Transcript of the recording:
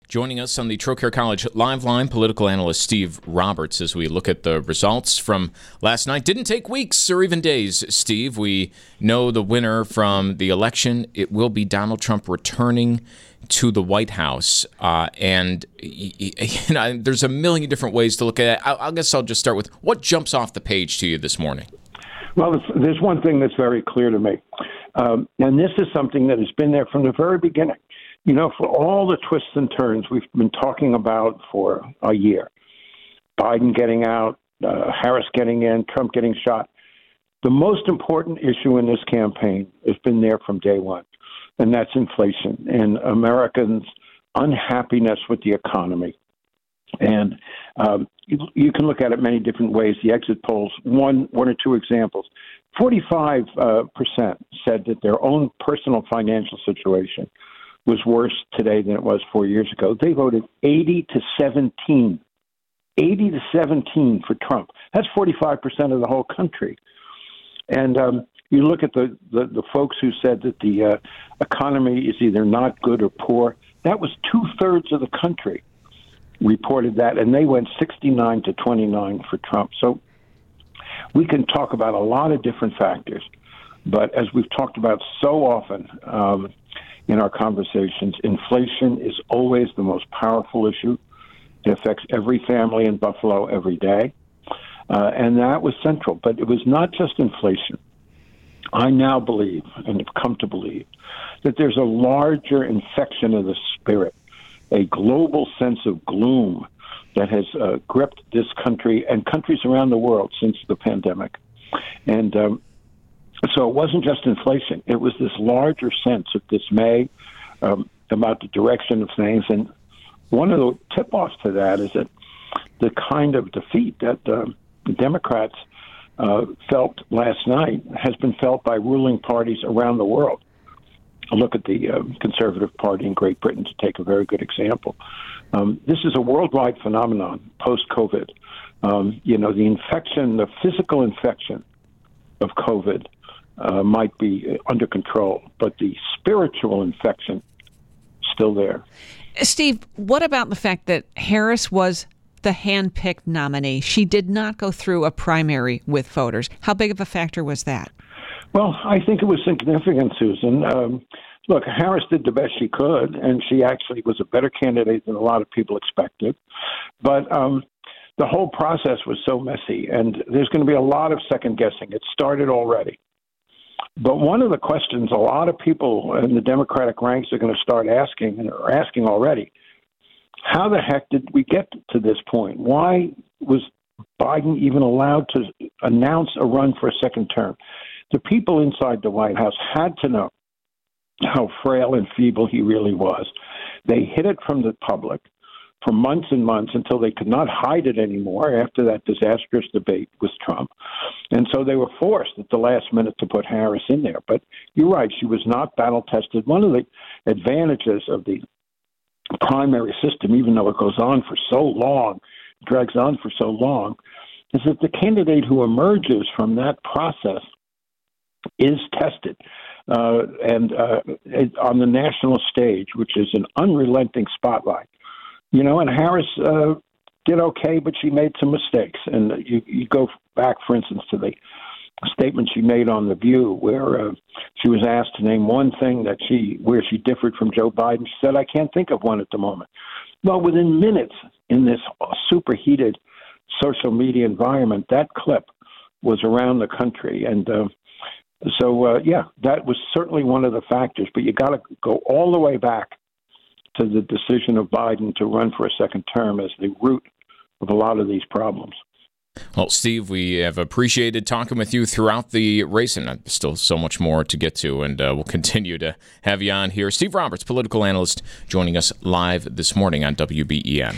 Joining us on the Trocaire College Live Line, political analyst Steve Roberts, as we look at the results from last night. Didn't take weeks or even days, Steve. We know the winner from the election. It will be Donald Trump returning to the White House. And there's a million different ways to look at it. I guess I'll just start with what jumps off the page to you this morning. Well, there's one thing that's very clear to me. And this is something that has been there from the very beginning. You know, for all the twists and turns we've been talking about for a year, Biden getting out, Harris getting in, Trump getting shot, the most important issue in this campaign has been there from day one, and that's inflation and Americans' unhappiness with the economy. And you can look at it many different ways. The exit polls, one or two examples. 45% said that their own personal financial situation was worse today than it was 4 years ago. They voted 80-17 for Trump. That's 45% of the whole country. And you look at the folks who said that the economy is either not good or poor. That was 2/3 of the country reported that, and they went 69-29 for Trump. So we can talk about a lot of different factors, but as we've talked about so often in our conversations, inflation is always the most powerful issue. It affects every family in Buffalo every day, and that was central. But it was not just inflation. I now believe, and have come to believe, that there's a larger infection of the spirit, a global sense of gloom that has gripped this country and countries around the world since the pandemic. And so it wasn't just inflation. It was this larger sense of dismay about the direction of things. And one of the tip-offs to that is that the kind of defeat that the Democrats felt last night has been felt by ruling parties around the world. Look at the Conservative Party in Great Britain to take a very good example. This is a worldwide phenomenon post-COVID. The infection, the physical infection of COVID might be under control, but the spiritual infection still there. Steve, what about the fact that Harris was the hand-picked nominee? She did not go through a primary with voters. How big of a factor was that? Well, I think it was significant, Susan. Look, Harris did the best she could, and she actually was a better candidate than a lot of people expected. But the whole process was so messy, and there's going to be a lot of second-guessing. It started already. But one of the questions a lot of people in the Democratic ranks are going to start asking, and are asking already, how the heck did we get to this point? Why was Biden even allowed to announce a run for a second term? The people inside the White House had to know how frail and feeble he really was. They hid it from the public for months and months until they could not hide it anymore after that disastrous debate with Trump. And so they were forced at the last minute to put Harris in there. But you're right, she was not battle-tested. One of the advantages of the primary system, even though it goes on for so long, drags on for so long, is that the candidate who emerges from that process is tested and on the national stage, which is an unrelenting spotlight. And Harris did okay, but she made some mistakes. And you go back, for instance, to the statement she made on The View, where she was asked to name one thing where she differed from Joe Biden. She said, "I can't think of one at the moment." Well, within minutes in this superheated social media environment, that clip was around the country. And that was certainly one of the factors. But you got to go all the way back to the decision of Biden to run for a second term as the root of a lot of these problems. Well, Steve, we have appreciated talking with you throughout the race, and still so much more to get to, and we'll continue to have you on here. Steve Roberts, political analyst, joining us live this morning on WBEN.